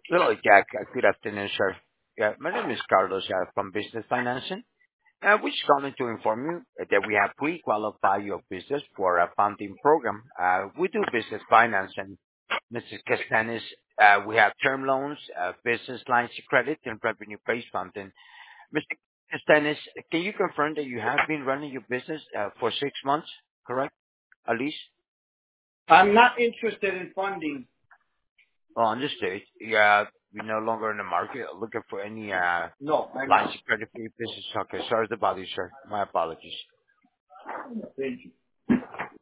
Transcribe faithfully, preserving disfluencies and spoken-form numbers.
Hello, Jack. Uh, Good afternoon, sir. Yeah, my name is Carlos uh, from Business Financing. Uh, We're just calling to inform you uh, that we have pre-qualified your business for a funding program. Uh, We do business financing. Missus Castanis, uh, we have term loans, uh, business lines of credit, and revenue-based funding. Mister Castanis, can you confirm that you have been running your business uh, for six months, correct? At least? I'm not interested in funding. Oh, understood. Yeah, we're no longer in the market looking for any uh No, I'm lines not. of credit for your business. Okay, sorry about you, sir. My apologies. Thank you.